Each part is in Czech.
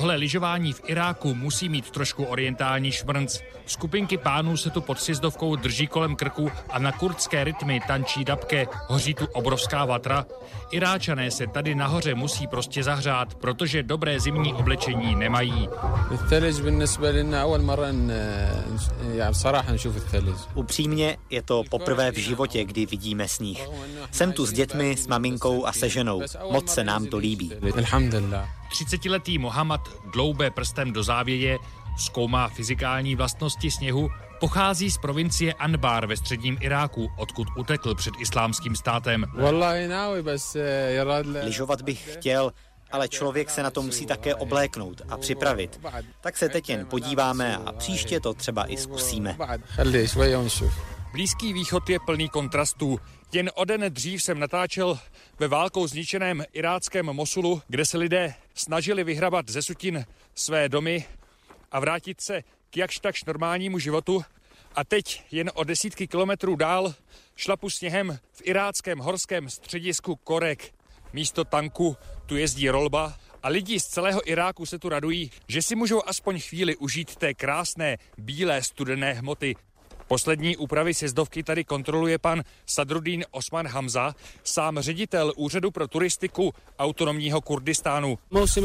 Tohle lyžování v Iráku musí mít trošku orientální šmrnc. Skupinky pánů se tu pod sjezdovkou drží kolem krku a na kurdské rytmy tančí dabke, hoří tu obrovská vatra. Iráčané se tady nahoře musí prostě zahřát, protože dobré zimní oblečení nemají. Upřímně je to poprvé v životě, kdy vidíme sníh. Jsem tu s dětmi, s maminkou a se ženou. Moc se nám to líbí. 30letý Mohammad dloube prstem do závěje, zkoumá fyzikální vlastnosti sněhu, pochází z provincie Anbar ve středním Iráku, odkud utekl před islámským státem. Lyžovat bych chtěl, ale člověk se na to musí také obléknout a připravit. Tak se teď jen podíváme a příště to třeba i zkusíme. Blízký východ je plný kontrastů. Jen o den dřív jsem natáčel ve válkou zničeném iráckém Mosulu, kde se lidé snažili vyhrabat ze sutin své domy a vrátit se k jakž takž normálnímu životu. A teď jen o desítky kilometrů dál šlapu sněhem v iráckém horském středisku Korek. Místo tanku tu jezdí rolba a lidi z celého Iráku se tu radují, že si můžou aspoň chvíli užít té krásné, bílé, studené hmoty. Poslední úpravy sjezdovky tady kontroluje pan Sadruddin Osman Hamza, sám ředitel Úřadu pro turistiku autonomního Kurdistánu.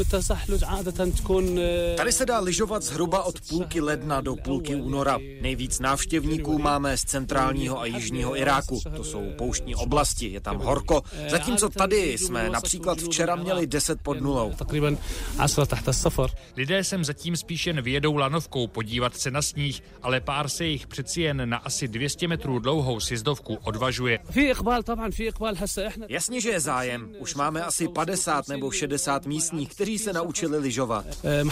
Tady se dá lyžovat zhruba od půlky ledna do půlky února. Nejvíc návštěvníků máme z centrálního a jižního Iráku. To jsou pouštní oblasti, je tam horko. Zatímco tady jsme například včera měli 10 pod nulou. Lidé sem zatím spíš jen vyjedou lanovkou podívat se na sníh, ale pár se jich přeci jen na asi 200 metrů dlouhou sjezdovku odvažuje. Jasně, že je zájem. Už máme asi 50 nebo 60 místních, kteří se naučili lyžovat.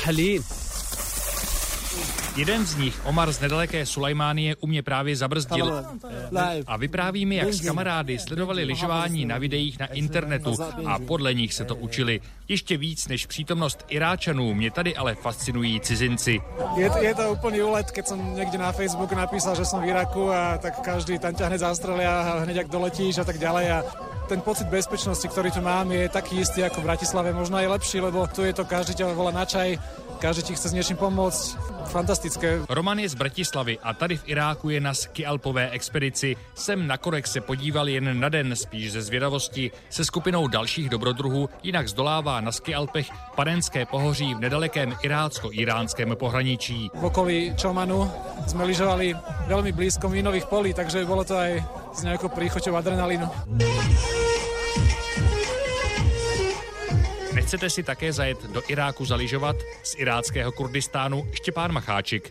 Jeden z nich, Omar z nedaleké Sulajmánie, u mě právě zabrzdil a vypráví mi, jak s kamarády sledovali lyžování na videích na internetu a podle nich se to učili. Ještě víc než přítomnost Iráčanů mě tady ale fascinují cizinci. Je to úplný úlet, keď som niekde na Facebooku napísal, že som v Iraku a tak každý tam ťa hneď zastrelia a hneď ak doletíš a tak ďalej a ten pocit bezpečnosti, ktorý tu mám, je taký istý ako v Bratislave, možno aj lepší, lebo tu je to každý ťa volá na čaj, každý ti chce s niečím pomôcť. Fantastické. Roman je z Bratislavy a tady v Iráku je na skialpové expedici. Sem na Korek se podíval jen na den, spíš ze zvědavosti, se skupinou dalších dobrodruhů, jinak zdolává na skialpech Parenské pohoří v nedalekém irácko-iránském pohraničí. V okolí Čomanu sme lyžovali veľmi blízko mínových polí, takže bolo to aj s nejakou príchuťou adrenalínu. Nechcete si také zajet do Iráku zalyžovat? Z iráckého Kurdistánu Štěpán Macháčik.